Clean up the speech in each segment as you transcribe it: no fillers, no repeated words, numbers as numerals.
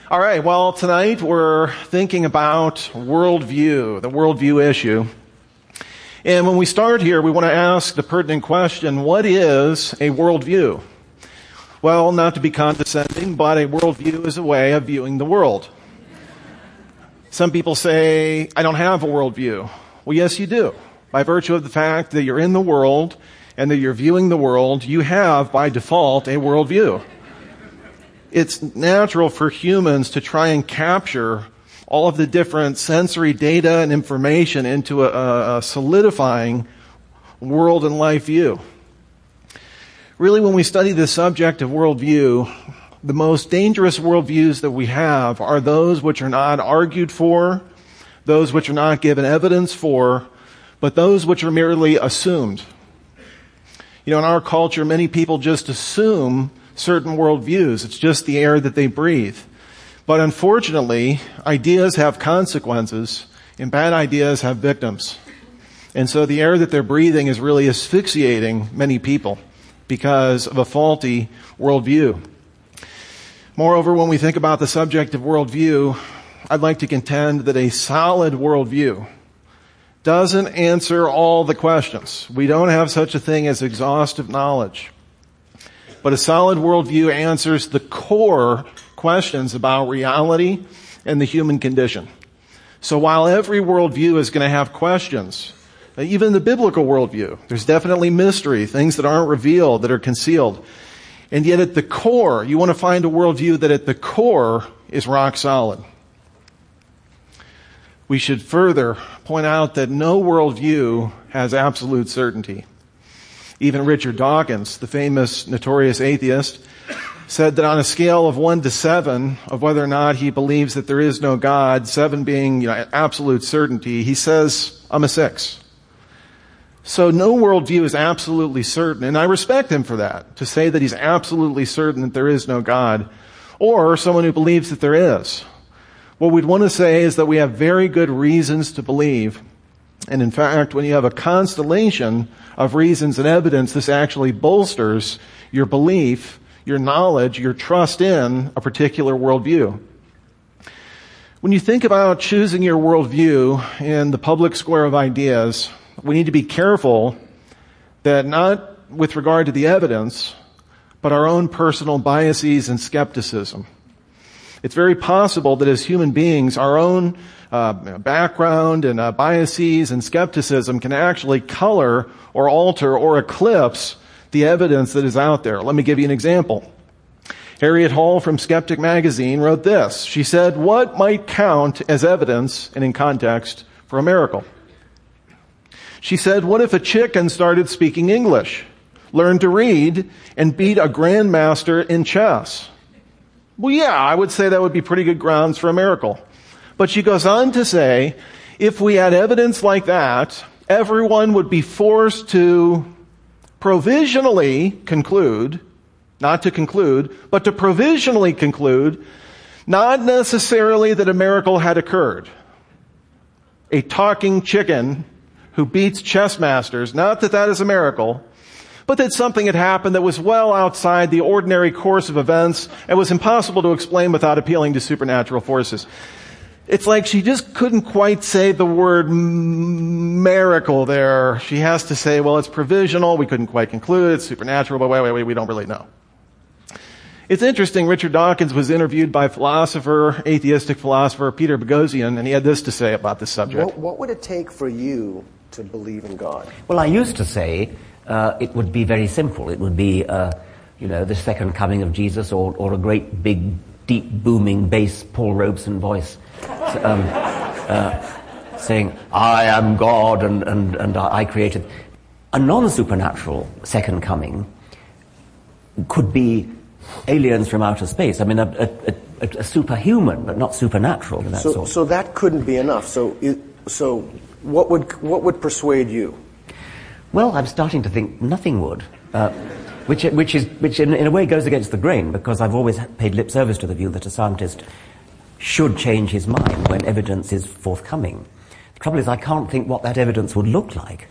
All right, well, tonight we're thinking about worldview, the worldview issue. And when we start here, we want to ask the pertinent question, what is a worldview? Well, not to be condescending, but a worldview is a way of viewing the world. Some people say, I don't have a worldview. Well, yes, you do. By virtue of the fact that you're in the world and that you're viewing the world, you have, by default, a worldview. It's natural for humans to try and capture all of the different sensory data and information into a solidifying world and life view. Really, when we study the subject of worldview, the most dangerous worldviews that we have are those which are not argued for, those which are not given evidence for, but those which are merely assumed. You know, in our culture, many people just assume certain worldviews. It's just the air that they breathe. But unfortunately, ideas have consequences, and bad ideas have victims. And so the air that they're breathing is really asphyxiating many people because of a faulty worldview. Moreover, when we think about the subject of worldview, I'd like to contend that a solid worldview doesn't answer all the questions. We don't have such a thing as exhaustive knowledge. But a solid worldview answers the core questions about reality and the human condition. So while every worldview is going to have questions, even the biblical worldview, there's definitely mystery, things that aren't revealed, that are concealed. And yet at the core, you want to find a worldview that at the core is rock solid. We should further point out that no worldview has absolute certainty. Even Richard Dawkins, the famous notorious atheist, said that on a scale of 1 to 7 of whether or not he believes that there is no God, 7 being absolute certainty, he says, I'm a 6. So no worldview is absolutely certain, and I respect him for that, to say that he's absolutely certain that there is no God, or someone who believes that there is. What we'd want to say is that we have very good reasons to believe. And in fact, when you have a constellation of reasons and evidence, this actually bolsters your belief, your knowledge, your trust in a particular worldview. When you think about choosing your worldview in the public square of ideas, we need to be careful that not with regard to the evidence, but our own personal biases and skepticism. It's very possible that as human beings, our own background and biases and skepticism can actually color or alter or eclipse the evidence that is out there. Let me give you an example. Harriet Hall from Skeptic Magazine wrote this. She said, what might count as evidence and in context for a miracle? She said, what if a chicken started speaking English, learned to read, and beat a grandmaster in chess? Well, yeah, I would say that would be pretty good grounds for a miracle. But she goes on to say, if we had evidence like that, everyone would be forced to provisionally conclude, not to conclude, but to provisionally conclude, not necessarily that a miracle had occurred. A talking chicken who beats chess masters, not that that is a miracle, but that something had happened that was well outside the ordinary course of events and was impossible to explain without appealing to supernatural forces. It's like she just couldn't quite say the word miracle there. She has to say, well, it's provisional. We couldn't quite conclude. It's supernatural, but wait, we don't really know. It's interesting. Richard Dawkins was interviewed by atheistic philosopher Peter Boghossian, and he had this to say about this subject. What would it take for you to believe in God? Well, I used to say it would be very simple. It would be, the second coming of Jesus or a great big, deep, booming bass Paul Robeson voice saying, I am God and I created. A non-supernatural second coming could be aliens from outer space. I mean, a superhuman, but not supernatural in that sort. So that couldn't be enough. So what would persuade you? Well, I'm starting to think nothing would, which in a way goes against the grain, because I've always paid lip service to the view that a scientist should change his mind when evidence is forthcoming. The trouble is, I can't think what that evidence would look like.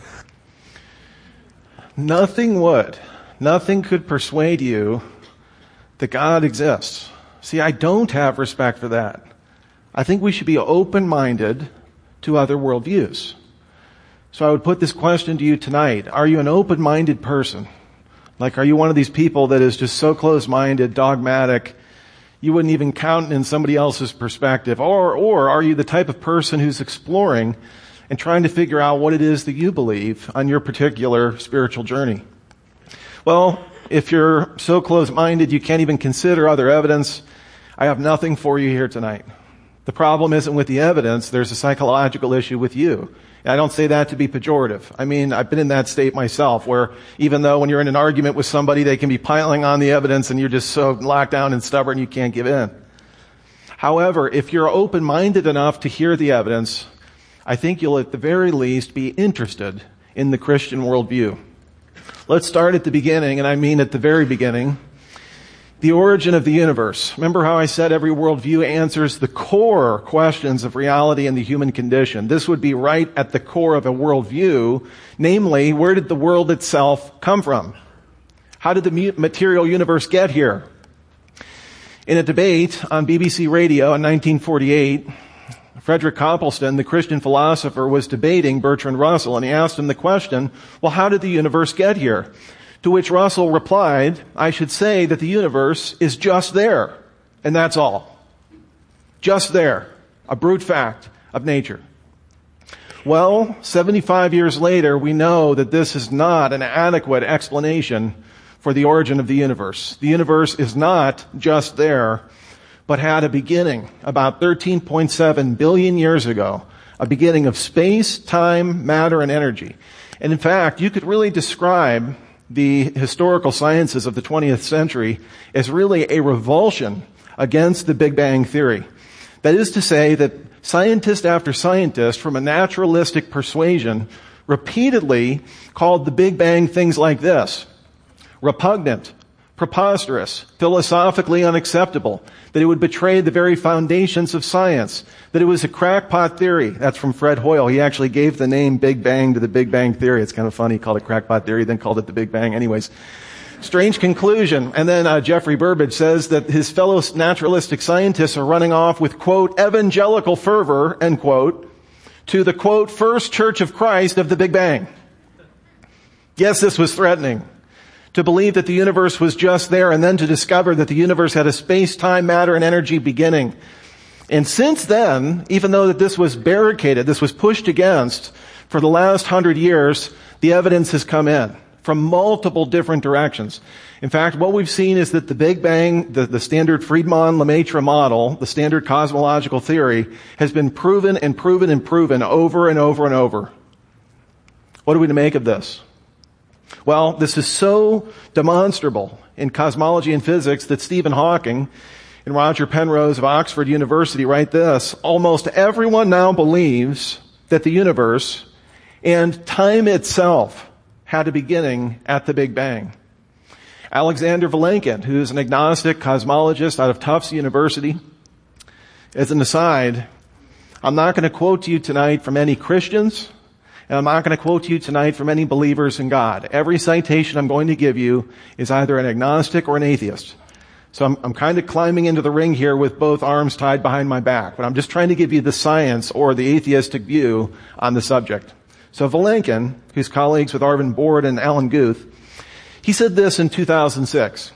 Nothing would. Nothing could persuade you that God exists. See, I don't have respect for that. I think we should be open-minded to other worldviews. So I would put this question to you tonight. Are you an open-minded person? Like, are you one of these people that is just so close-minded, dogmatic, you wouldn't even count in somebody else's perspective? Or are you the type of person who's exploring and trying to figure out what it is that you believe on your particular spiritual journey? Well, if you're so close-minded you can't even consider other evidence, I have nothing for you here tonight. The problem isn't with the evidence, there's a psychological issue with you. And I don't say that to be pejorative. I mean, I've been in that state myself where even though when you're in an argument with somebody, they can be piling on the evidence and you're just so locked down and stubborn you can't give in. However, if you're open-minded enough to hear the evidence, I think you'll at the very least be interested in the Christian worldview. Let's start at the beginning, and I mean at the very beginning. The origin of the universe. Remember how I said every worldview answers the core questions of reality and the human condition. This would be right at the core of a worldview. Namely, where did the world itself come from? How did the material universe get here? In a debate on BBC Radio in 1948, Frederick Copleston, the Christian philosopher, was debating Bertrand Russell, and he asked him the question, well, how did the universe get here? To which Russell replied, I should say that the universe is just there, and that's all. Just there. A brute fact of nature. Well, 75 years later, we know that this is not an adequate explanation for the origin of the universe. The universe is not just there, but had a beginning about 13.7 billion years ago. A beginning of space, time, matter, and energy. And in fact, you could really describe the historical sciences of the 20th century is really a revulsion against the Big Bang theory. That is to say that scientist after scientist from a naturalistic persuasion repeatedly called the Big Bang things like this: repugnant, preposterous, philosophically unacceptable, that it would betray the very foundations of science, that it was a crackpot theory. That's from Fred Hoyle. He actually gave the name Big Bang to the Big Bang theory. It's kind of funny. He called it crackpot theory, then called it the Big Bang. Anyways, strange conclusion. And then Jeffrey Burbidge says that his fellow naturalistic scientists are running off with, quote, evangelical fervor, end quote, to the, quote, first Church of Christ of the Big Bang. Yes, this was threatening. To believe that the universe was just there and then to discover that the universe had a space, time, matter, and energy beginning. And since then, even though that this was barricaded, this was pushed against for the last 100 years, the evidence has come in from multiple different directions. In fact, what we've seen is that the Big Bang, the standard Friedmann-Lemaitre model, the standard cosmological theory, has been proven and proven and proven over and over and over. What are we to make of this? Well, this is so demonstrable in cosmology and physics that Stephen Hawking and Roger Penrose of Oxford University write this: almost everyone now believes that the universe and time itself had a beginning at the Big Bang. Alexander Vilenkin, who is an agnostic cosmologist out of Tufts University, as an aside, I'm not going to quote to you tonight from any Christians, and I'm not going to quote to you tonight from any believers in God. Every citation I'm going to give you is either an agnostic or an atheist. So I'm kind of climbing into the ring here with both arms tied behind my back, but I'm just trying to give you the science or the atheistic view on the subject. So Vilenkin, who's colleagues with Arvin Bord and Alan Guth, he said this in 2006.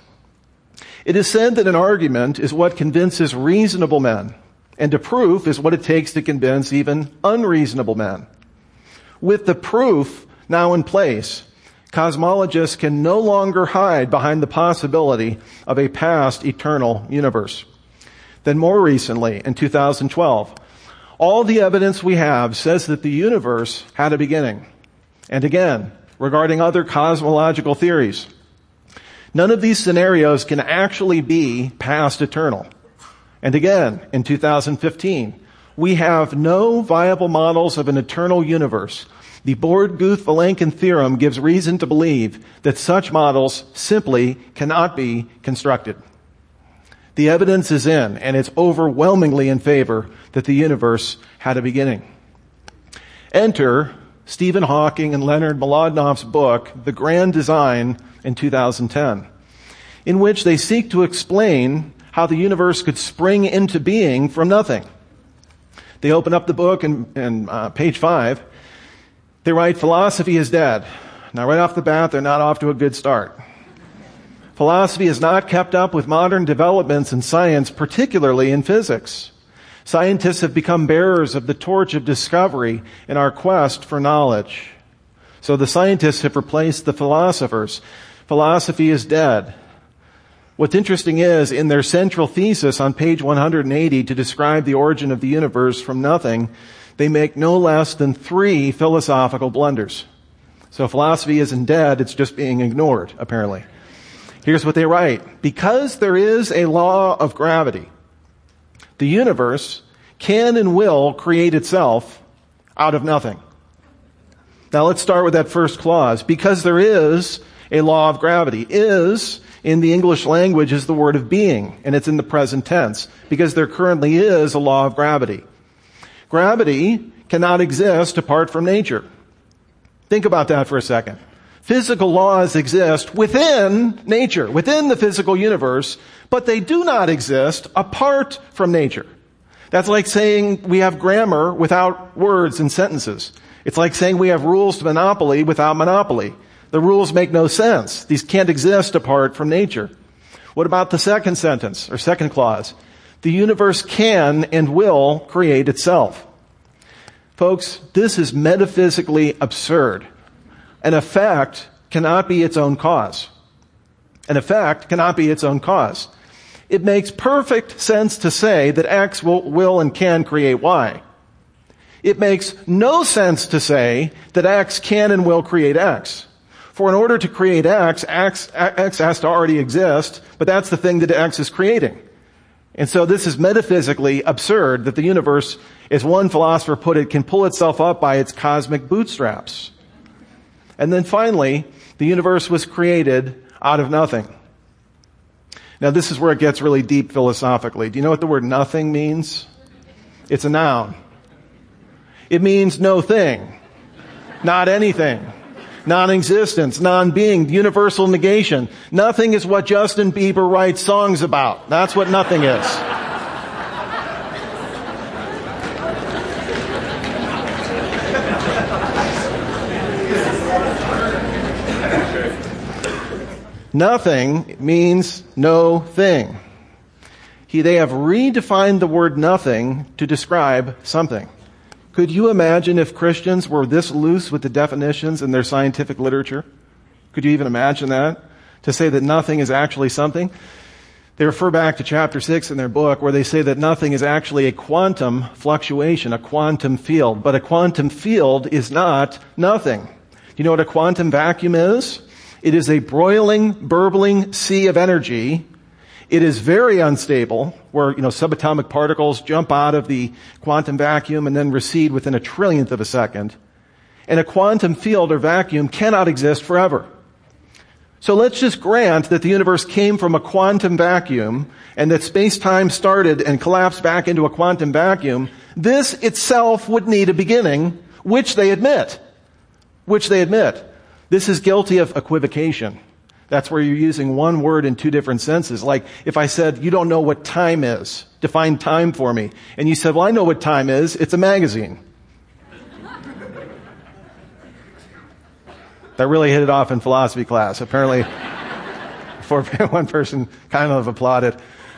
It is said that an argument is what convinces reasonable men, and a proof is what it takes to convince even unreasonable men. With the proof now in place, cosmologists can no longer hide behind the possibility of a past eternal universe. Then more recently, in 2012, all the evidence we have says that the universe had a beginning. And again, regarding other cosmological theories, none of these scenarios can actually be past eternal. And again, in 2015, we have no viable models of an eternal universe. The Bord-Guth-Vilenkin theorem gives reason to believe that such models simply cannot be constructed. The evidence is in, and it's overwhelmingly in favor that the universe had a beginning. Enter Stephen Hawking and Leonard Mlodinoff's book, The Grand Design, in 2010, in which they seek to explain how the universe could spring into being from nothing. They open up the book and page 5. They write, philosophy is dead. Now, right off the bat, they're not off to a good start. Philosophy has not kept up with modern developments in science, particularly in physics. Scientists have become bearers of the torch of discovery in our quest for knowledge. So the scientists have replaced the philosophers. Philosophy is dead. What's interesting is, in their central thesis on page 180 to describe the origin of the universe from nothing, they make no less than 3 philosophical blunders. So philosophy isn't dead, it's just being ignored, apparently. Here's what they write. Because there is a law of gravity, the universe can and will create itself out of nothing. Now let's start with that first clause. Because there is a law of gravity. Is, in the English language, is the word of being, and it's in the present tense, because there currently is a law of gravity. Gravity cannot exist apart from nature. Think about that for a second. Physical laws exist within nature, within the physical universe, but they do not exist apart from nature. That's like saying we have grammar without words and sentences. It's like saying we have rules to monopoly without monopoly. The rules make no sense. These can't exist apart from nature. What about the second sentence, or second clause? The universe can and will create itself. Folks, this is metaphysically absurd. An effect cannot be its own cause. An effect cannot be its own cause. It makes perfect sense to say that X will and can create Y. It makes no sense to say that X can and will create X. For in order to create X has to already exist, but that's the thing that X is creating. And so this is metaphysically absurd that the universe, as one philosopher put it, can pull itself up by its cosmic bootstraps. And then finally, the universe was created out of nothing. Now this is where it gets really deep philosophically. Do you know what the word nothing means? It's a noun. It means no thing, not anything, non-existence, non-being, universal negation. Nothing is what Justin Bieber writes songs about. That's what nothing is. Nothing means no thing. They have redefined the word nothing to describe something. Could you imagine if Christians were this loose with the definitions in their scientific literature? Could you even imagine that? To say that nothing is actually something? They refer back to chapter 6 in their book where they say that nothing is actually a quantum fluctuation, a quantum field. But a quantum field is not nothing. Do you know what a quantum vacuum is? It is a broiling, burbling sea of energy. It is very unstable, where, subatomic particles jump out of the quantum vacuum and then recede within a trillionth of a second. And a quantum field or vacuum cannot exist forever. So let's just grant that the universe came from a quantum vacuum and that space-time started and collapsed back into a quantum vacuum. This itself would need a beginning, which they admit. This is guilty of equivocation. That's where you're using one word in 2 different senses. Like if I said, you don't know what time is, define time for me. And you said, well, I know what time is. It's a magazine. That really hit it off in philosophy class. Apparently, one person kind of applauded.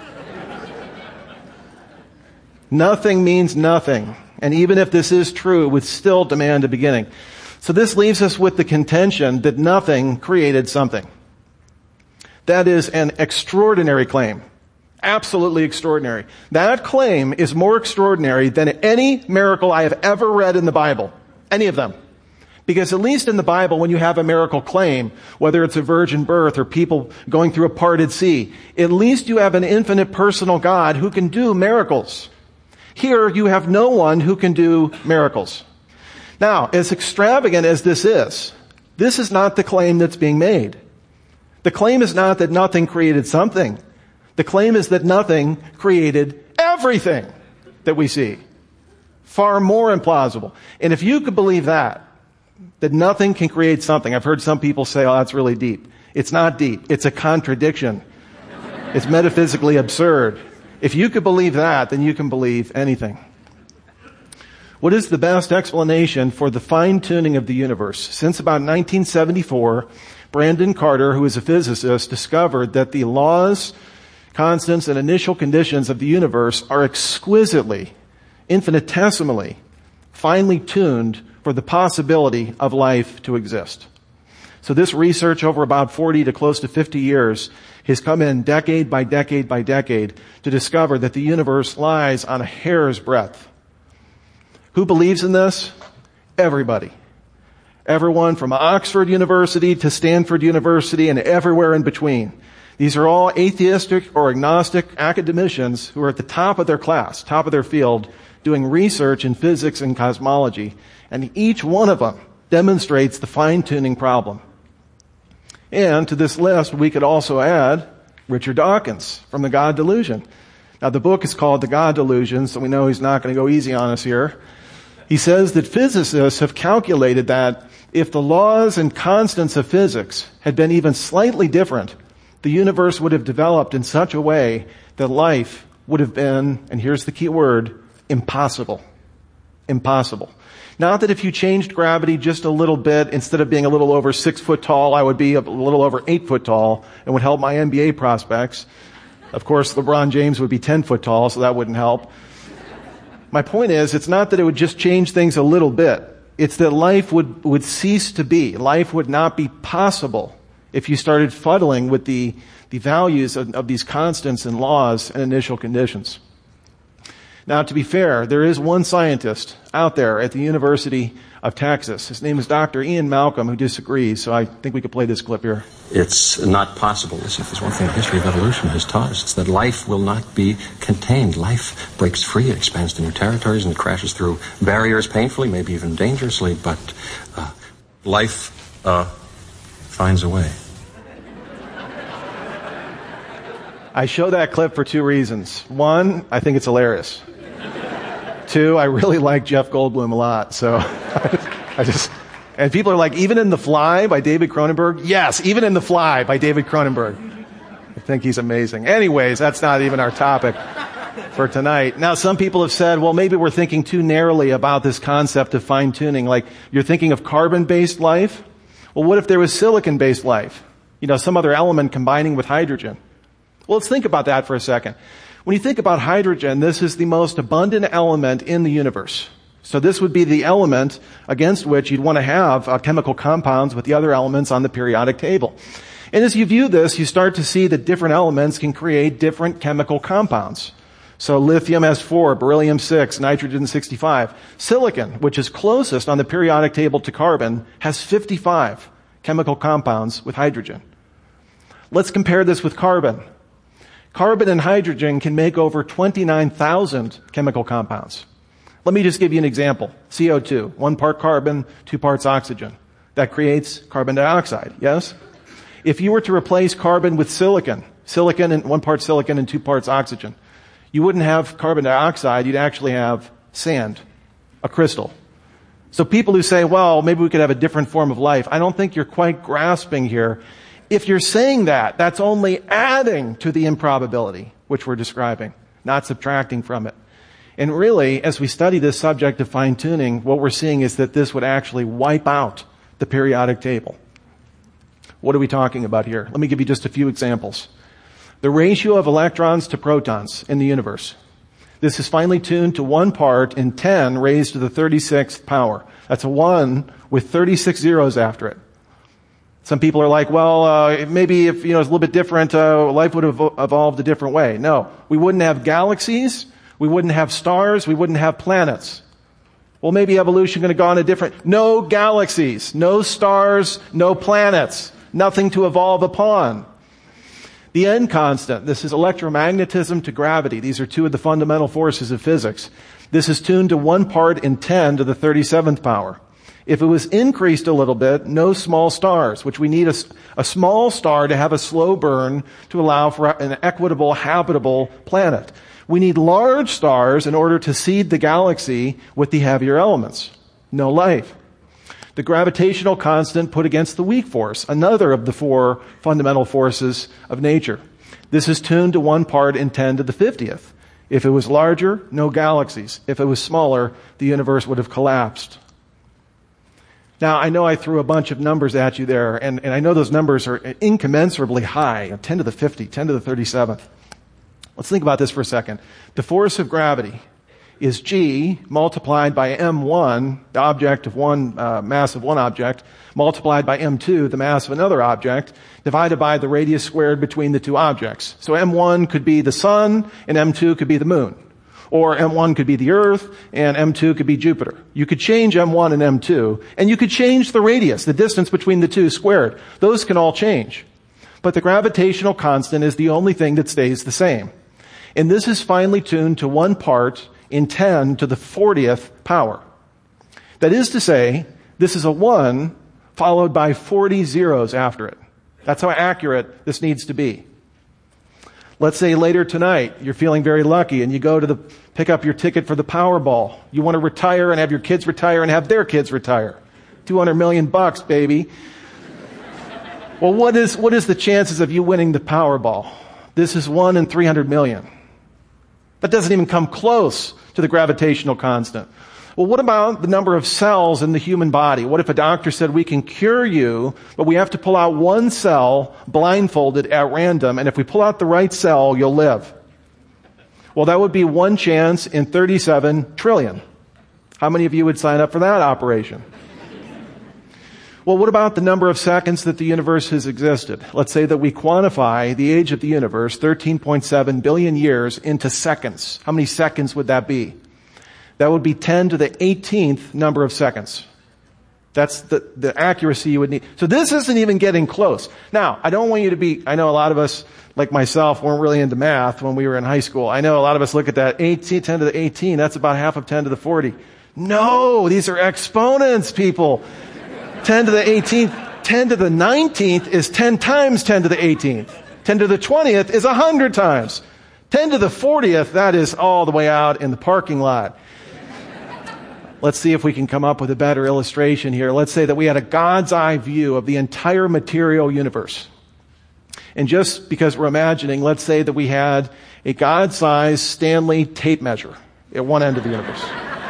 Nothing means nothing. And even if this is true, it would still demand a beginning. So this leaves us with the contention that nothing created something. That is an extraordinary claim. Absolutely extraordinary. That claim is more extraordinary than any miracle I have ever read in the Bible. Any of them. Because at least in the Bible, when you have a miracle claim, whether it's a virgin birth or people going through a parted sea, at least you have an infinite personal God who can do miracles. Here, you have no one who can do miracles. Now, as extravagant as this is not the claim that's being made. The claim is not that nothing created something. The claim is that nothing created everything that we see. Far more implausible. And if you could believe that nothing can create something, I've heard some people say, oh, that's really deep. It's not deep. It's a contradiction. It's metaphysically absurd. If you could believe that, then you can believe anything. What is the best explanation for the fine-tuning of the universe? Since about 1974, Brandon Carter, who is a physicist, discovered that the laws, constants, and initial conditions of the universe are exquisitely, infinitesimally, finely tuned for the possibility of life to exist. So this research over about 40 to close to 50 years has come in decade by decade by decade to discover that the universe lies on a hair's breadth. Who believes in this? Everybody. Everyone from Oxford University to Stanford University and everywhere in between. These are all atheistic or agnostic academicians who are at the top of their class, top of their field, doing research in physics and cosmology. And each one of them demonstrates the fine-tuning problem. And to this list, we could also add Richard Dawkins from The God Delusion. Now, the book is called The God Delusion, so we know he's not going to go easy on us here. He says that physicists have calculated that if the laws and constants of physics had been even slightly different, the universe would have developed in such a way that life would have been, and here's the key word, impossible. Impossible. Not that if you changed gravity just a little bit, instead of being a little over 6 foot tall, I would be a little over 8 foot tall and would help my NBA prospects. Of course, LeBron James would be 10 foot tall, so that wouldn't help. My point is, it's not that it would just change things a little bit. It's that life would cease to be. Life would not be possible if you started fuddling with the values of these constants and laws and initial conditions. Now, to be fair, there is one scientist out there at the University of Texas. His name is Dr. Ian Malcolm, who disagrees, so I think we could play this clip here. It's not possible. Listen, if there's one thing the history of evolution has taught us, it's that life will not be contained. Life breaks free, it expands to new territories, and it crashes through barriers painfully, maybe even dangerously, but life finds a way. I show that clip for two reasons. One, I think it's hilarious. Two, I really like Jeff Goldblum a lot, so and people are like, even in The Fly by David Cronenberg? Yes, even in The Fly by David Cronenberg. I think he's amazing. Anyways, that's not even our topic for tonight. Now, some people have said, well, maybe we're thinking too narrowly about this concept of fine-tuning. Like, you're thinking of carbon-based life? Well, what if there was silicon-based life? Some other element combining with hydrogen. Well, let's think about that for a second. When you think about hydrogen, this is the most abundant element in the universe. So this would be the element against which you'd want to have chemical compounds with the other elements on the periodic table. And as you view this, you start to see that different elements can create different chemical compounds. So lithium has 4, beryllium 6, nitrogen 65. Silicon, which is closest on the periodic table to carbon, has 55 chemical compounds with hydrogen. Let's compare this with carbon. Carbon and hydrogen can make over 29,000 chemical compounds. Let me just give you an example. CO2, 1 part carbon, 2 parts oxygen. That creates carbon dioxide, yes? If you were to replace carbon with silicon and 1 part silicon and 2 parts oxygen, you wouldn't have carbon dioxide, you'd actually have sand, a crystal. So people who say, well, maybe we could have a different form of life, I don't think you're quite grasping here. If you're saying that, that's only adding to the improbability, which we're describing, not subtracting from it. And really, as we study this subject of fine-tuning, what we're seeing is that this would actually wipe out the periodic table. What are we talking about here? Let me give you just a few examples. The ratio of electrons to protons in the universe. This is finely tuned to 1 part in 10 raised to the 36th power. That's a 1 with 36 zeros after it. Some people are like, well, maybe if, it's a little bit different, life would have evolved a different way. No, we wouldn't have galaxies, we wouldn't have stars, we wouldn't have planets. Well, maybe evolution going to go on a different, no galaxies, no stars, no planets, nothing to evolve upon. The N constant, this is electromagnetism to gravity. These are 2 of the fundamental forces of physics. This is tuned to 1 part in 10 to the 37th power. If it was increased a little bit, no small stars, which we need a small star to have a slow burn to allow for an equitable, habitable planet. We need large stars in order to seed the galaxy with the heavier elements. No life. The gravitational constant put against the weak force, another of the 4 fundamental forces of nature. This is tuned to 1 part in 10 to the 50th. If it was larger, no galaxies. If it was smaller, the universe would have collapsed. Now, I know I threw a bunch of numbers at you there, and I know those numbers are incommensurably high, 10 to the 50, 10 to the 37th. Let's think about this for a second. The force of gravity is G multiplied by M1, the object of one, mass of one object, multiplied by M2, the mass of another object, divided by the radius squared between the two objects. So M1 could be the sun, and M2 could be the moon. Or M1 could be the Earth, and M2 could be Jupiter. You could change M1 and M2, and you could change the radius, the distance between the two squared. Those can all change. But the gravitational constant is the only thing that stays the same. And this is finely tuned to 1 part in 10 to the 40th power. That is to say, this is a 1 followed by 40 zeros after it. That's how accurate this needs to be. Let's say later tonight, you're feeling very lucky and you go to pick up your ticket for the Powerball. You want to retire and have your kids retire and have their kids retire. $200 million, baby. Well, what is the chances of you winning the Powerball? This is 1 in 300 million. That doesn't even come close to the gravitational constant. Well, what about the number of cells in the human body? What if a doctor said we can cure you, but we have to pull out 1 cell blindfolded at random, and if we pull out the right cell, you'll live? Well, that would be 1 chance in 37 trillion. How many of you would sign up for that operation? Well, what about the number of seconds that the universe has existed? Let's say that we quantify the age of the universe, 13.7 billion years, into seconds. How many seconds would that be? That would be 10 to the 18th number of seconds. That's the accuracy you would need. So this isn't even getting close. Now, I don't want you to be, I know a lot of us, like myself, weren't really into math when we were in high school. I know a lot of us look at that 10 to the 18, that's about half of 10 to the 40. No, these are exponents, people. 10 to the 18th, 10 to the 19th is 10 times 10 to the 18th. 10 to the 20th is 100 times. 10 to the 40th, that is all the way out in the parking lot. Let's see if we can come up with a better illustration here. Let's say that we had a God's eye view of the entire material universe. And just because we're imagining, let's say that we had a God-sized Stanley tape measure at one end of the universe.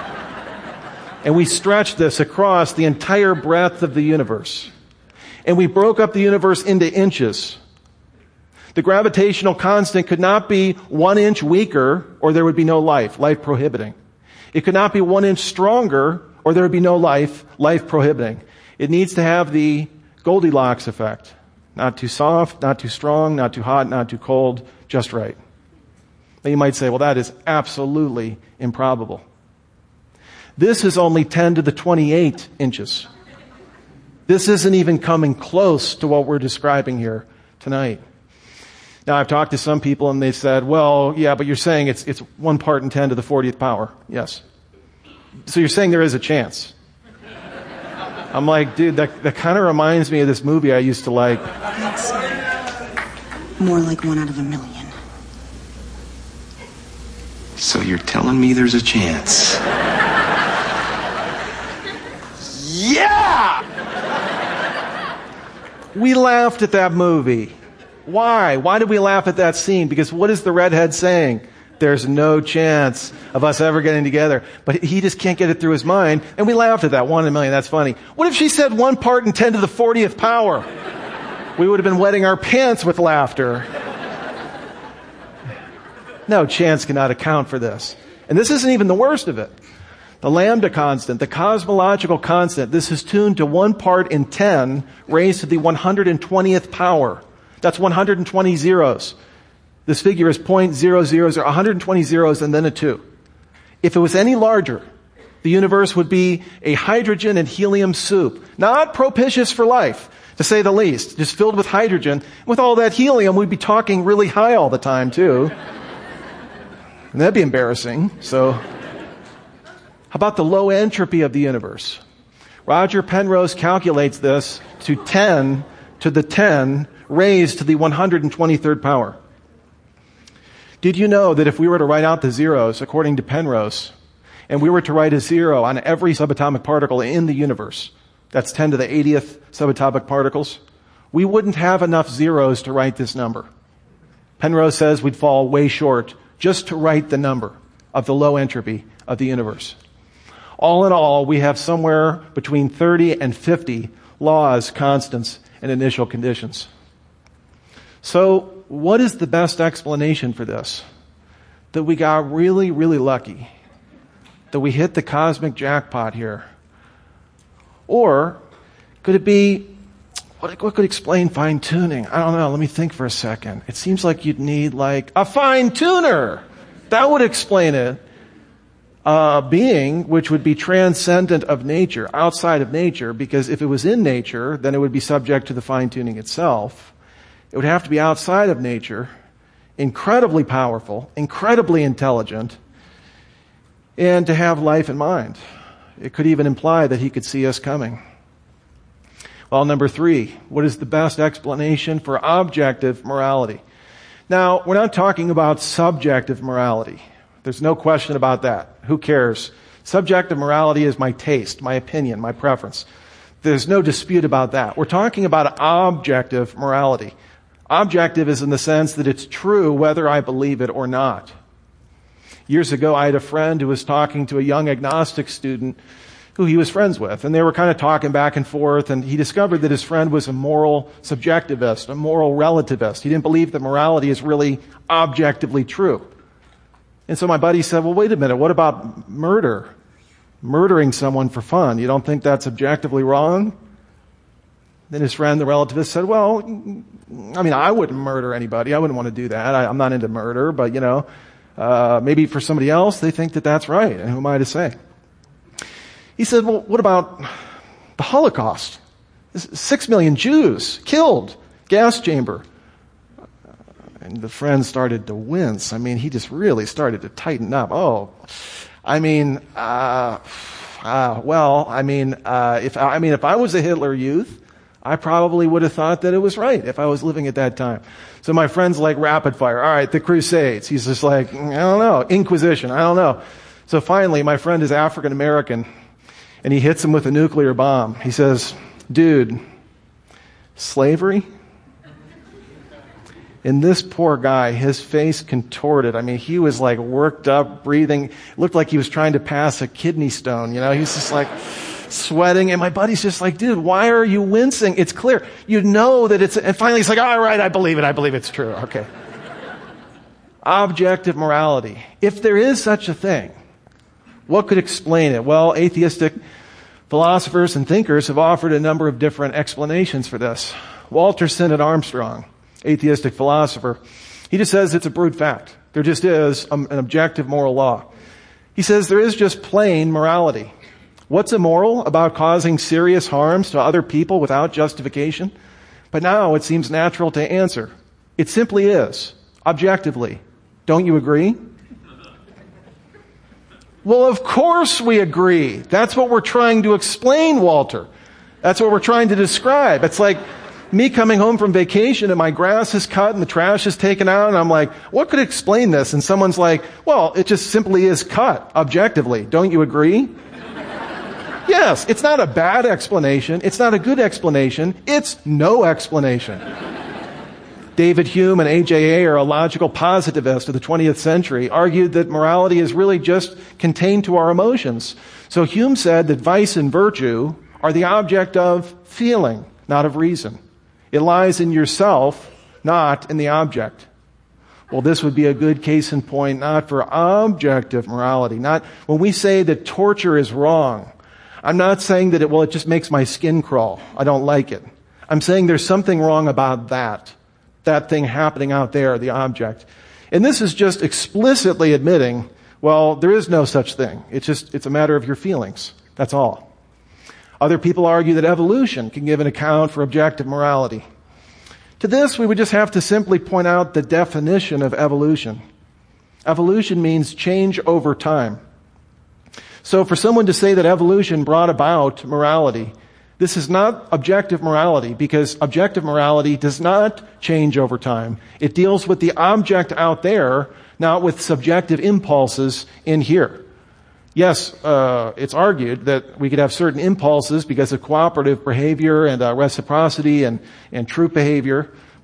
And we stretched this across the entire breadth of the universe. And we broke up the universe into inches. The gravitational constant could not be 1 inch weaker or there would be no life prohibiting. It could not be 1 inch stronger or there would be no life prohibiting. It needs to have the Goldilocks effect. Not too soft, not too strong, not too hot, not too cold, just right. Now you might say, well, that is absolutely improbable. This is only 10 to the 28 inches. This isn't even coming close to what we're describing here tonight. Now, I've talked to some people and they said, well, yeah, but you're saying it's 1 part in 10 to the 40th power. Yes. So you're saying there is a chance. I'm like, dude, that kind of reminds me of this movie I used to like. That's more like 1 out of a million. So you're telling me there's a chance? Yeah! We laughed at that movie. Why? Why did we laugh at that scene? Because what is the redhead saying? There's no chance of us ever getting together. But he just can't get it through his mind. And we laughed at that. 1 in a million. That's funny. What if she said 1 part in 10 to the 40th power? We would have been wetting our pants with laughter. No, chance cannot account for this. And this isn't even the worst of it. The lambda constant, the cosmological constant, this is tuned to 1 part in 10 raised to the 120th power. That's 120 zeros. This figure is 0.00, or 120 zeros and then a 2. If it was any larger, the universe would be a hydrogen and helium soup. Not propitious for life, to say the least. Just filled with hydrogen. With all that helium, we'd be talking really high all the time, too. And that'd be embarrassing. So, how about the low entropy of the universe? Roger Penrose calculates this to 10 to the 10 raised to the 123rd power. Did you know that if we were to write out the zeros, according to Penrose, and we were to write a 0 on every subatomic particle in the universe, that's 10 to the 80th subatomic particles, we wouldn't have enough zeros to write this number. Penrose says we'd fall way short just to write the number of the low entropy of the universe. All in all, we have somewhere between 30 and 50 laws, constants, and initial conditions. So, what is the best explanation for this? That we got really, really lucky. That we hit the cosmic jackpot here. Or, could it be, what could explain fine-tuning? I don't know, let me think for a second. It seems like you'd need like a fine-tuner. That would explain it. A being which would be transcendent of nature, outside of nature, because if it was in nature, then it would be subject to the fine-tuning itself. It would have to be outside of nature, incredibly powerful, incredibly intelligent, and to have life in mind. It could even imply that he could see us coming. Well, number 3, what is the best explanation for objective morality? Now, we're not talking about subjective morality. There's no question about that. Who cares? Subjective morality is my taste, my opinion, my preference. There's no dispute about that. We're talking about objective morality. Objective is in the sense that it's true whether I believe it or not. Years ago, I had a friend who was talking to a young agnostic student who he was friends with, and they were kind of talking back and forth, and he discovered that his friend was a moral subjectivist, a moral relativist. He didn't believe that morality is really objectively true. And so my buddy said, well, wait a minute, what about murder? Murdering someone for fun. You don't think that's objectively wrong? Then his friend, the relativist, said, well, I mean, I wouldn't murder anybody. I wouldn't want to do that. I'm not into murder, but maybe for somebody else, they think that that's right. And who am I to say? He said, well, what about the Holocaust? 6 million Jews killed, gas chamber. And the friend started to wince. I mean, he just really started to tighten up. If I was a Hitler Youth, I probably would have thought that it was right if I was living at that time. So my friend's like rapid fire. All right, the Crusades. He's just like, I don't know. Inquisition. I don't know. So finally, my friend is African American, and he hits him with a nuclear bomb. He says, dude, slavery? And this poor guy, his face contorted. I mean, he was like worked up, breathing. It looked like he was trying to pass a kidney stone. He was just like sweating. And my buddy's just like, dude, why are you wincing? It's clear. You know that and finally he's like, all right, I believe it. I believe it's true. Okay. Objective morality. If there is such a thing, what could explain it? Well, atheistic philosophers and thinkers have offered a number of different explanations for this. Walter Sinnott Armstrong, atheistic philosopher, he just says it's a brute fact. There just is an objective moral law. He says there is just plain morality. What's immoral about causing serious harms to other people without justification? But now it seems natural to answer. It simply is, objectively. Don't you agree? Well, of course we agree. That's what we're trying to explain, Walter. That's what we're trying to describe. It's like me coming home from vacation and my grass is cut and the trash is taken out, and I'm like, what could explain this? And someone's like, well, it just simply is cut, objectively. Don't you agree? Yes, it's not a bad explanation. It's not a good explanation. It's no explanation. David Hume and A.J. Ayer, a logical positivist of the 20th century, argued that morality is really just contained to our emotions. So Hume said that vice and virtue are the object of feeling, not of reason. It lies in yourself, not in the object. Well, this would be a good case in point, not for objective morality. Not when we say that torture is wrong. I'm not saying that it just makes my skin crawl. I don't like it. I'm saying there's something wrong about that thing happening out there, the object. And this is just explicitly admitting, well, there is no such thing. It's a matter of your feelings. That's all. Other people argue that evolution can give an account for objective morality. To this, we would just have to simply point out the definition of evolution. Evolution means change over time. So for someone to say that evolution brought about morality, this is not objective morality, because objective morality does not change over time. It deals with the object out there, not with subjective impulses in here. Yes, it's argued that we could have certain impulses because of cooperative behavior and reciprocity and troop behavior,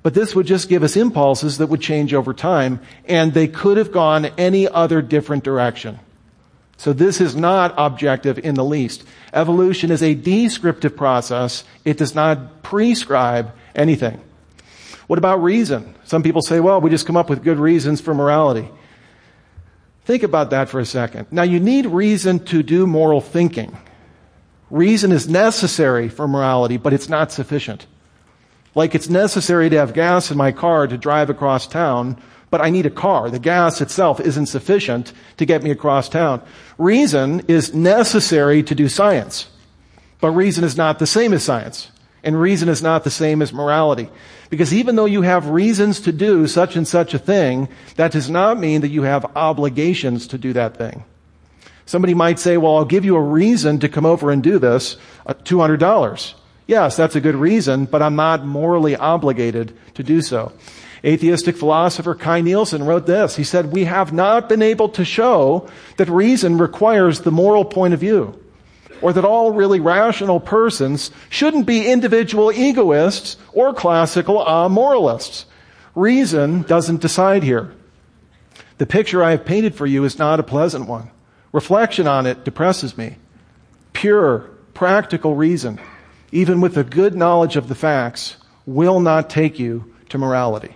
But this would just give us impulses that would change over time, and they could have gone any other different direction. So this is not objective in the least. Evolution is a descriptive process. It does not prescribe anything. What about reason? Some people say, well, we just come up with good reasons for morality. Think about that for a second. Now, you need reason to do moral thinking. Reason is necessary for morality, but it's not sufficient. Like it's necessary to have gas in my car to drive across town, but I need a car. The gas itself isn't sufficient to get me across town. Reason is necessary to do science, but reason is not the same as science. And reason is not the same as morality. Because even though you have reasons to do such and such a thing, that does not mean that you have obligations to do that thing. Somebody might say, well, I'll give you a reason to come over and do this, $200. Yes, that's a good reason, but I'm not morally obligated to do so. Atheistic philosopher Kai Nielsen wrote this. He said, we have not been able to show that reason requires the moral point of view, or that all really rational persons shouldn't be individual egoists or classical amoralists. Reason doesn't decide here. The picture I have painted for you is not a pleasant one. Reflection on it depresses me. Pure, practical reason, even with a good knowledge of the facts, will not take you to morality.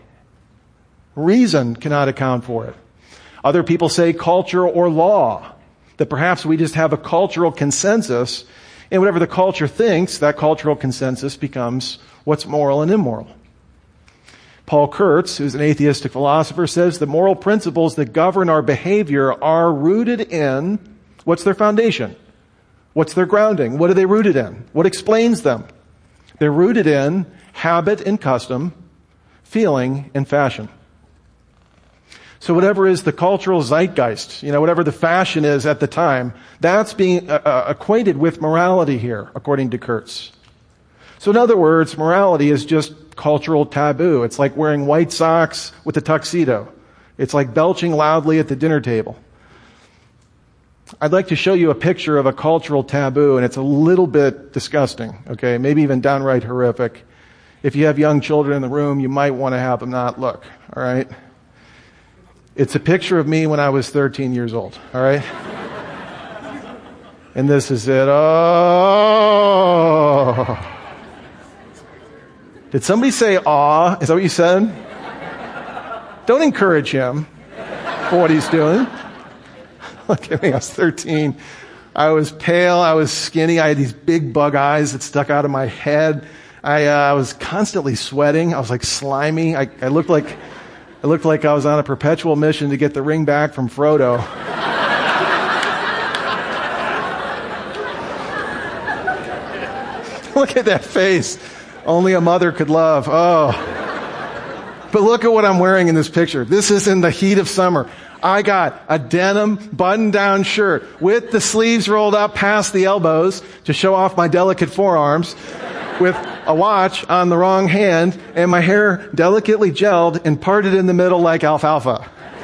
Reason cannot account for it. Other people say culture or law, that perhaps we just have a cultural consensus, and whatever the culture thinks, that cultural consensus becomes what's moral and immoral. Paul Kurtz, who's an atheistic philosopher, says the moral principles that govern our behavior are rooted in, what's their foundation? What's their grounding? What are they rooted in? What explains them? They're rooted in habit and custom, feeling and fashion. So whatever is the cultural zeitgeist, whatever the fashion is at the time, that's being equated with morality here, according to Kurtz. So in other words, morality is just cultural taboo. It's like wearing white socks with a tuxedo. It's like belching loudly at the dinner table. I'd like to show you a picture of a cultural taboo, and it's a little bit disgusting, okay? Maybe even downright horrific. If you have young children in the room, you might want to have them not look, all right? It's a picture of me when I was 13 years old, all right? And this is it. Oh. Did somebody say aw? Is that what you said? Don't encourage him for what he's doing. Look at me, I was 13. I was pale, I was skinny, I had these big bug eyes that stuck out of my head. I was constantly sweating. I was like slimy. I looked like I was on a perpetual mission to get the ring back from Frodo. Look at that face. Only a mother could love. Oh. But look at what I'm wearing in this picture. This is in the heat of summer. I got a denim button-down shirt with the sleeves rolled up past the elbows to show off my delicate forearms, with a watch on the wrong hand, and my hair delicately gelled and parted in the middle like alfalfa.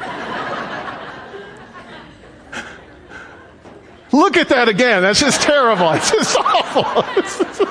Look at that again. That's just terrible. It's just awful.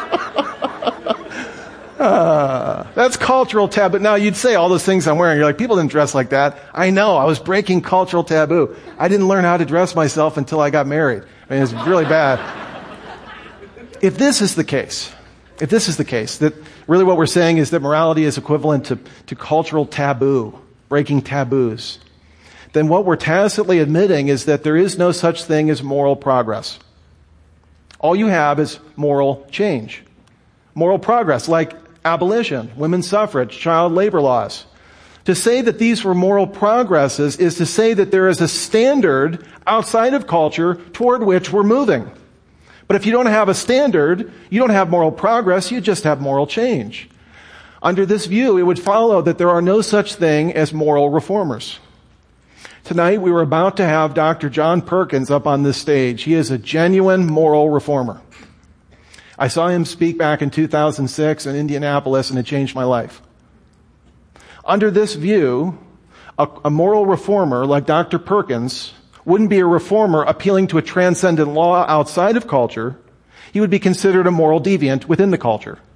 That's cultural taboo. Now, you'd say all those things I'm wearing. You're like, people didn't dress like that. I know. I was breaking cultural taboo. I didn't learn how to dress myself until I got married. I mean, it's really bad. If this is the case, that really what we're saying is that morality is equivalent to cultural taboo, breaking taboos, then what we're tacitly admitting is that there is no such thing as moral progress. All you have is moral change. Moral progress, like abolition, women's suffrage, child labor laws. To say that these were moral progresses is to say that there is a standard outside of culture toward which we're moving. But if you don't have a standard, you don't have moral progress, you just have moral change. Under this view, it would follow that there are no such thing as moral reformers. Tonight, we were about to have Dr. John Perkins up on this stage. He is a genuine moral reformer. I saw him speak back in 2006 in Indianapolis, and it changed my life. Under this view, a moral reformer like Dr. Perkins wouldn't be a reformer appealing to a transcendent law outside of culture. He would be considered a moral deviant within the culture,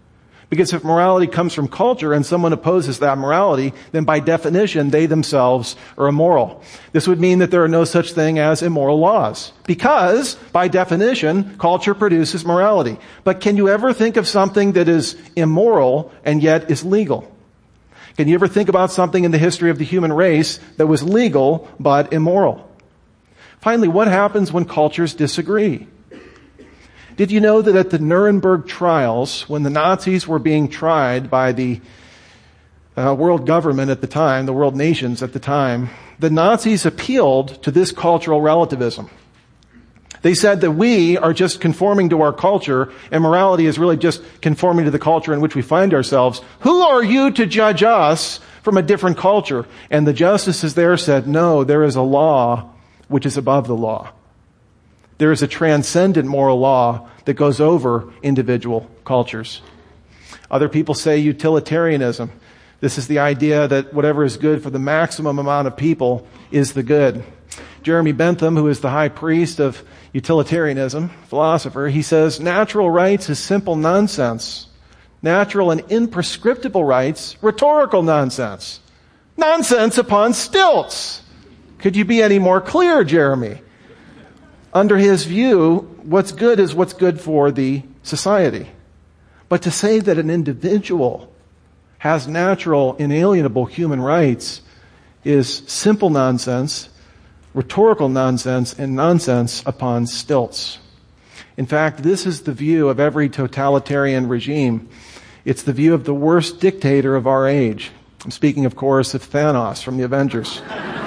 Because if morality comes from culture and someone opposes that morality, then by definition, they themselves are immoral. This would mean that there are no such thing as immoral laws. Because, by definition, culture produces morality. But can you ever think of something that is immoral and yet is legal? Can you ever think about something in the history of the human race that was legal but immoral? Finally, what happens when cultures disagree? Did you know that at the Nuremberg trials, when the Nazis were being tried by the world government at the time, the world nations at the time, the Nazis appealed to this cultural relativism. They said that we are just conforming to our culture, and morality is really just conforming to the culture in which we find ourselves. Who are you to judge us from a different culture? And the justices there said, no, there is a law which is above the law. There is a transcendent moral law that goes over individual cultures. Other people say utilitarianism. This is the idea that whatever is good for the maximum amount of people is the good. Jeremy Bentham, who is the high priest of utilitarianism, philosopher, he says, natural rights is simple nonsense. Natural and imprescriptible rights, rhetorical nonsense. Nonsense upon stilts. Could you be any more clear, Jeremy? Under his view, what's good is what's good for the society. But to say that an individual has natural, inalienable human rights is simple nonsense, rhetorical nonsense, and nonsense upon stilts. In fact, this is the view of every totalitarian regime. It's the view of the worst dictator of our age. I'm speaking, of course, of Thanos from the Avengers.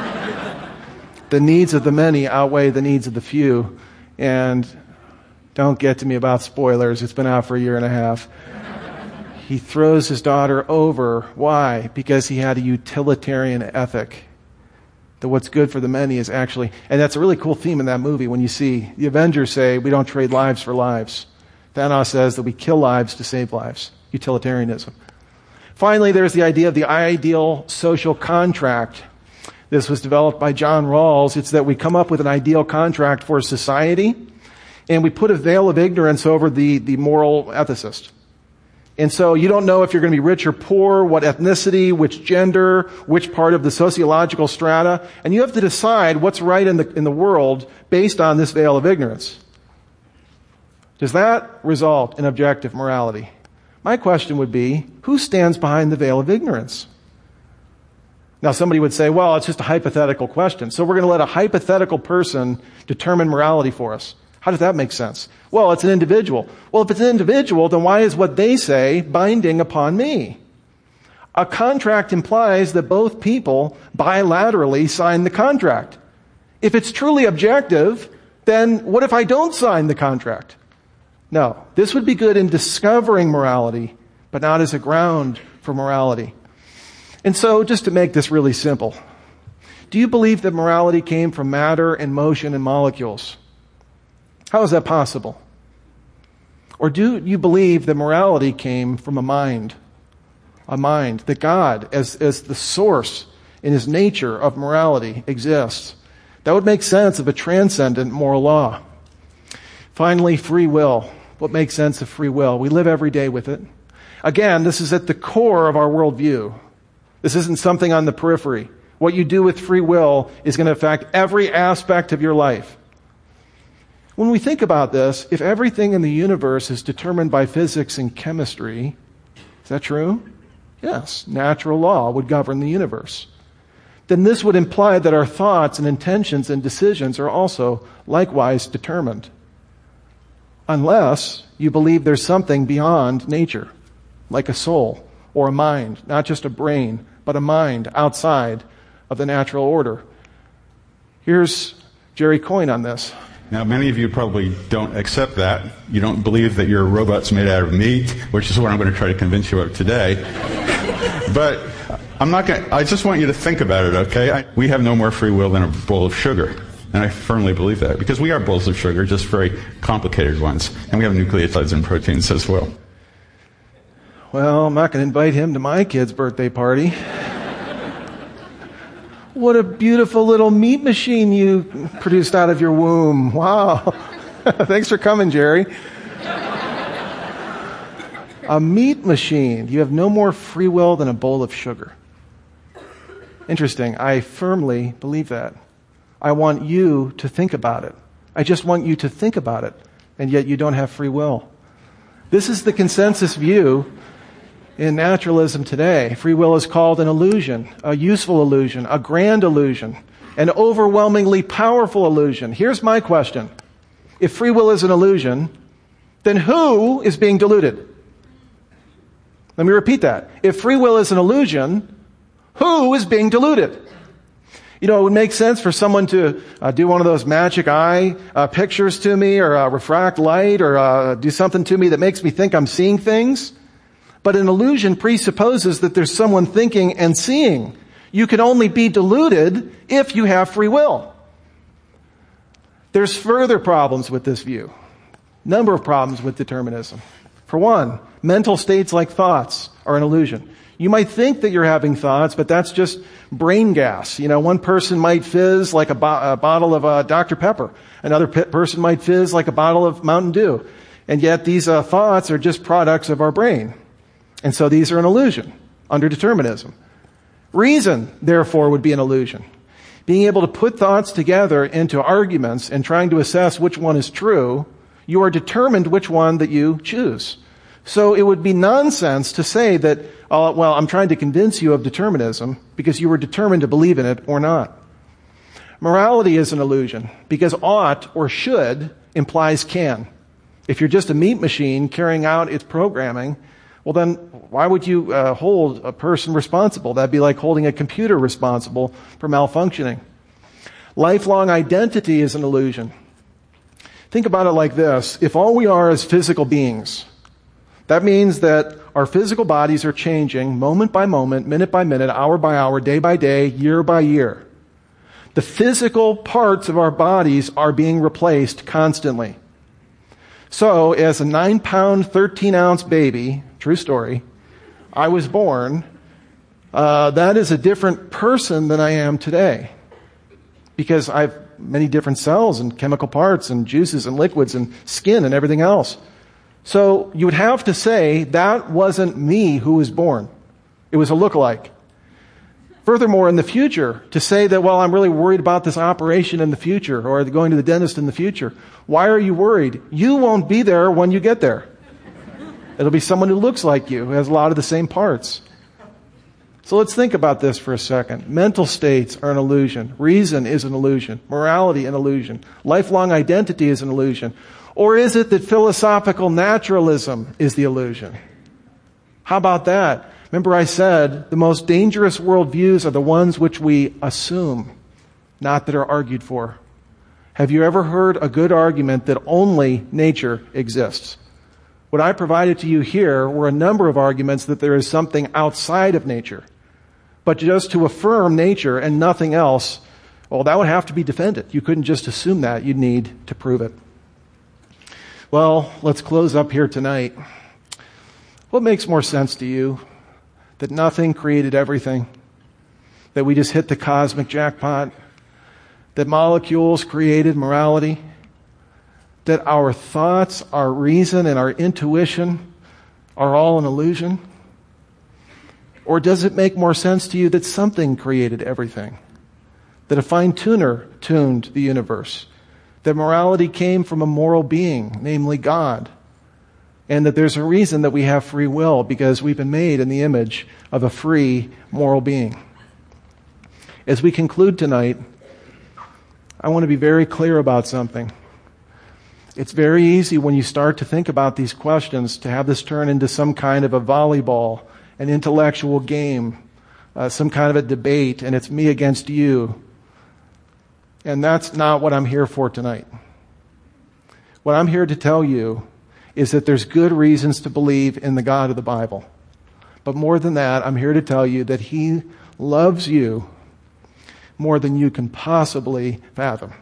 The needs of the many outweigh the needs of the few. And don't get to me about spoilers. It's been out for a year and a half. He throws his daughter over. Why? Because he had a utilitarian ethic. That what's good for the many is actually, and that's a really cool theme in that movie when you see the Avengers say, we don't trade lives for lives. Thanos says that we kill lives to save lives. Utilitarianism. Finally, there's the idea of the ideal social contract. This was developed by John Rawls. It's that we come up with an ideal contract for society, and we put a veil of ignorance over the moral ethicist. And so you don't know if you're going to be rich or poor, what ethnicity, which gender, which part of the sociological strata, and you have to decide what's right in the world based on this veil of ignorance. Does that result in objective morality? My question would be, who stands behind the veil of ignorance? Now, somebody would say, well, it's just a hypothetical question. So we're going to let a hypothetical person determine morality for us. How does that make sense? Well, it's an individual. Well, if it's an individual, then why is what they say binding upon me? A contract implies that both people bilaterally sign the contract. If it's truly objective, then what if I don't sign the contract? No, this would be good in discovering morality, but not as a ground for morality. And so, just to make this really simple, do you believe that morality came from matter and motion and molecules? How is that possible? Or do you believe that morality came from a mind, that God, as the source in his nature of morality, exists? That would make sense of a transcendent moral law. Finally, free will. What makes sense of free will? We live every day with it. Again, this is at the core of our worldview. This isn't something on the periphery. What you do with free will is going to affect every aspect of your life. When we think about this, if everything in the universe is determined by physics and chemistry, is that true? Yes, natural law would govern the universe. Then this would imply that our thoughts and intentions and decisions are also likewise determined. Unless you believe there's something beyond nature, like a soul or a mind, not just a brain, but a mind outside of the natural order. Here's Jerry Coyne on this. Now, many of you probably don't accept that. You don't believe that your robot's made out of meat, which is what I'm going to try to convince you of today. But I just want you to think about it, okay? We have no more free will than a bowl of sugar. And I firmly believe that, because we are bowls of sugar, just very complicated ones. And we have nucleotides and proteins as well. Well, I'm not going to invite him to my kid's birthday party. What a beautiful little meat machine you produced out of your womb. Wow. Thanks for coming, Jerry. A meat machine. You have no more free will than a bowl of sugar. Interesting. I firmly believe that. I want you to think about it. I just want you to think about it, and yet you don't have free will. This is the consensus view in naturalism today. Free will is called an illusion, a useful illusion, a grand illusion, an overwhelmingly powerful illusion. Here's my question. If free will is an illusion, then who is being deluded? Let me repeat that. If free will is an illusion, who is being deluded? You know, it would make sense for someone to do one of those magic eye pictures to me, or refract light, or do something to me that makes me think I'm seeing things. But an illusion presupposes that there's someone thinking and seeing. You can only be deluded if you have free will. There's further problems with this view. Number of problems with determinism. For one, mental states like thoughts are an illusion. You might think that you're having thoughts, but that's just brain gas. You know, one person might fizz like a bottle of Dr. Pepper. Another person might fizz like a bottle of Mountain Dew. And yet these thoughts are just products of our brain. And so these are an illusion under determinism. Reason, therefore, would be an illusion. Being able to put thoughts together into arguments and trying to assess which one is true, you are determined which one that you choose. So it would be nonsense to say that, well, I'm trying to convince you of determinism because you were determined to believe in it or not. Morality is an illusion because ought or should implies can. If you're just a meat machine carrying out its programming, well then why would you hold a person responsible? That'd be like holding a computer responsible for malfunctioning. Lifelong identity is an illusion. Think about it like this. If all we are is physical beings, that means that our physical bodies are changing moment by moment, minute by minute, hour by hour, day by day, year by year. The physical parts of our bodies are being replaced constantly. So, as a 9-pound, 13-ounce baby, true story, I was born, that is a different person than I am today. Because I have many different cells and chemical parts and juices and liquids and skin and everything else. So you would have to say that wasn't me who was born. It was a lookalike. Furthermore, in the future, to say that, well, I'm really worried about this operation in the future or going to the dentist in the future. Why are you worried? You won't be there when you get there. It'll be someone who looks like you, who has a lot of the same parts. So let's think about this for a second. Mental states are an illusion. Reason is an illusion. Morality an illusion. Lifelong identity is an illusion. Or is it that philosophical naturalism is the illusion? How about that? Remember I said the most dangerous worldviews are the ones which we assume, not that are argued for. Have you ever heard a good argument that only nature exists? What I provided to you here were a number of arguments that there is something outside of nature. But just to affirm nature and nothing else, well, that would have to be defended. You couldn't just assume that. You'd need to prove it. Well, let's close up here tonight. What makes more sense to you? That nothing created everything? That we just hit the cosmic jackpot? That molecules created morality? That our thoughts, our reason, and our intuition are all an illusion? Or does it make more sense to you that something created everything? That a fine-tuner tuned the universe? That morality came from a moral being, namely God? And that there's a reason that we have free will because we've been made in the image of a free moral being. As we conclude tonight, I want to be very clear about something. It's very easy when you start to think about these questions to have this turn into some kind of a volleyball, an intellectual game, some kind of a debate, and it's me against you. And that's not what I'm here for tonight. What I'm here to tell you is that there's good reasons to believe in the God of the Bible. But more than that, I'm here to tell you that He loves you more than you can possibly fathom.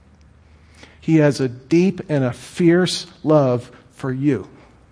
He has a deep and a fierce love for you.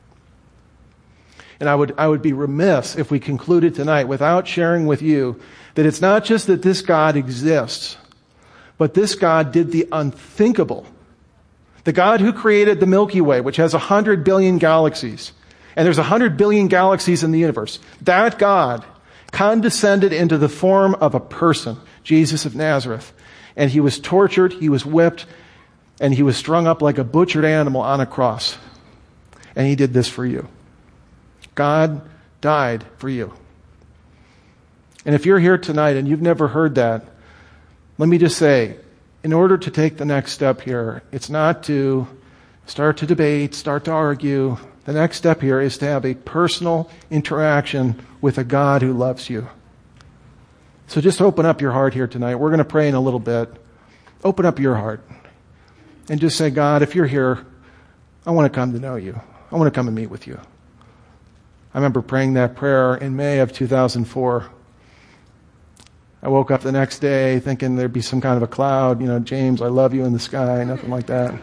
And I would be remiss if we concluded tonight without sharing with you that it's not just that this God exists, but this God did the unthinkable. The God who created the Milky Way, which has 100 billion galaxies, And there's 100 billion galaxies in the universe. That God condescended into the form of a person, Jesus of Nazareth. And he was tortured, he was whipped, and he was strung up like a butchered animal on a cross. And he did this for you. God died for you. And if you're here tonight and you've never heard that, let me just say, in order to take the next step here, it's not to start to debate, start to argue. The next step here is to have a personal interaction with a God who loves you. So just open up your heart here tonight. We're going to pray in a little bit. Open up your heart and just say, God, if you're here, I want to come to know you. I want to come and meet with you. I remember praying that prayer in May of 2004. I woke up the next day thinking there'd be some kind of a cloud, James, I love you in the sky, nothing like that.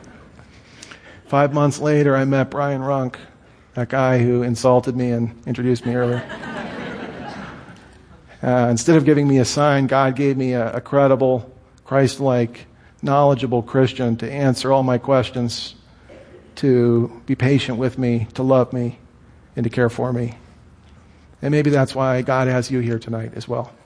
5 months later, I met Brian Runk, that guy who insulted me and introduced me earlier. Instead of giving me a sign, God gave me a credible, Christ-like, knowledgeable Christian to answer all my questions, to be patient with me, to love me, and to care for me. And maybe that's why God has you here tonight as well.